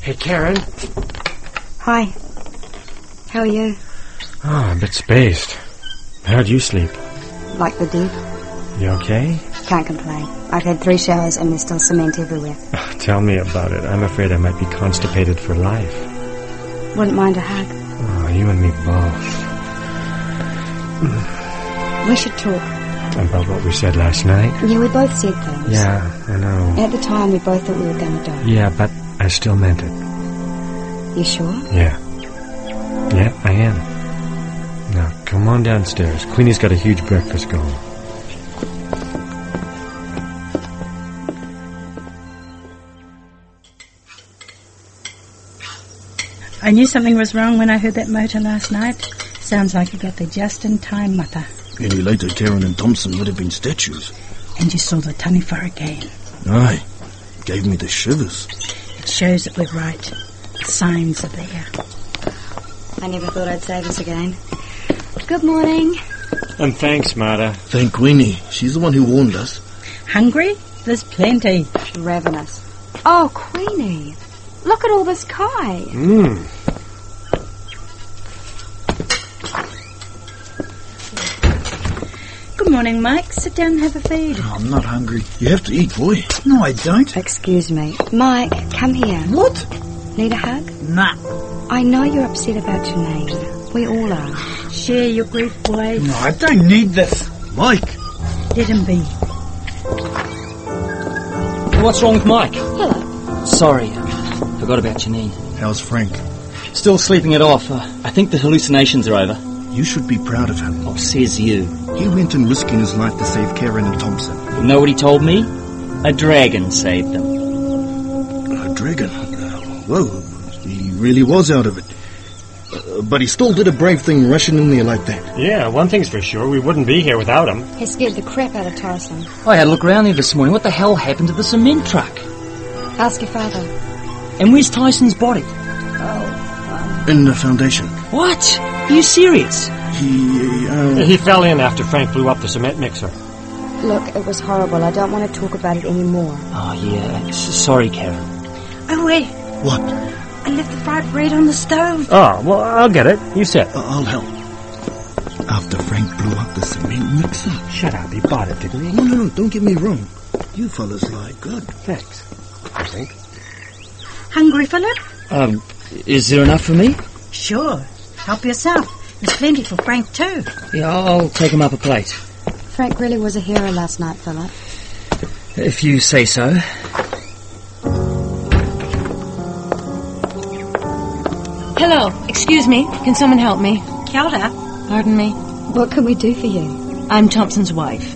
Hey, Karen. Hi. How are you? Oh, a bit spaced. How'd you sleep? Like the dead. You okay? Can't complain. I've had 3 showers and there's still cement everywhere. Oh, tell me about it. I'm afraid I might be constipated for life. Wouldn't mind a hug. Oh, you and me both. We should talk. About what we said last night? Yeah, we both said things. Yeah, I know. At the time, we both thought we were going to die. Yeah, but I still meant it. You sure? Yeah. Yeah, I am. Now, come on downstairs. Queenie's got a huge breakfast going. I knew something was wrong when I heard that motor last night. Sounds like you got there just in time, Mother. Any later, Karen and Thompson would have been statues. And you saw the Taniwha again. Aye. Gave me the shivers. It shows that we're right. The signs are there. I never thought I'd say this again. Good morning. And thanks, Marta. Thank Queenie. She's the one who warned us. Hungry? There's plenty. Ravenous. Oh, Queenie. Look at all this kai. Good morning, Mike. Sit down and have a feed. Oh, I'm not hungry. You have to eat, boy. No, I don't. Excuse me. Mike, come here. What? Need a hug? Nah. I know you're upset about your name. We all are. Share your grief, boy. No, I don't need this. Mike. Let him be. What's wrong with Mike? Hello. Sorry, forgot about Janine. How's Frank? Still sleeping it off. I think the hallucinations are over. You should be proud of him. Oh, says you. He went and risking his life to save Karen and Thompson. You know what he told me? A dragon saved them. A dragon? Whoa, he really was out of it. But he still did a brave thing rushing in there like that. Yeah, one thing's for sure. We wouldn't be here without him. He scared the crap out of Tyson. I had a look around there this morning. What the hell happened to the cement truck? Ask your father. And where's Tyson's body? In the foundation. What? Are you serious? He fell in after Frank blew up the cement mixer. Look, it was horrible. I don't want to talk about it anymore. Oh, yeah. Sorry, Karen. Oh, wait. What? I left the fried bread on the stove. Oh, well, I'll get it. You sit. I'll help. After Frank blew up the cement mixer. Shut up. He bought it, didn't he? No, don't get me wrong. You fellas lie good. Thanks, I think. Hungry, Philip? Is there enough for me? Sure. Help yourself. There's plenty for Frank, too. Yeah, I'll take him up a plate. Frank really was a hero last night, Philip. If you say so. Hello, excuse me. Can someone help me? Kia ora. Pardon me? What can we do for you? I'm Thompson's wife.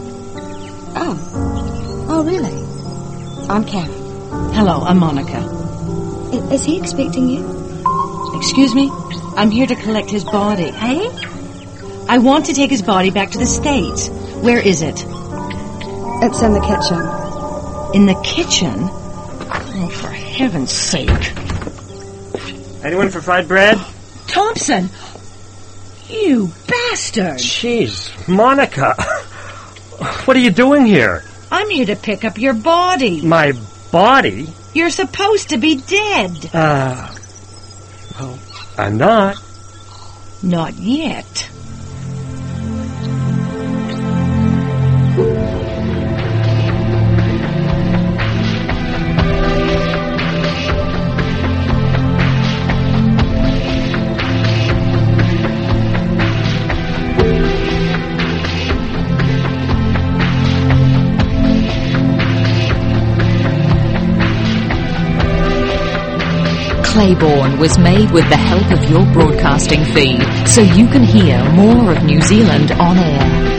Oh, really? I'm Karen. Hello, I'm Monica. Is he expecting you? Excuse me? I'm here to collect his body. Hey? I want to take his body back to the States. Where is it? It's in the kitchen. In the kitchen? Oh, for heaven's sake. Anyone for fried bread? Thompson! You bastard! Jeez, Monica. What are you doing here? I'm here to pick up your body. My body? You're supposed to be dead. Well, I'm not. Not yet. Claiborne was made with the help of your broadcasting fee, so you can hear more of New Zealand on air.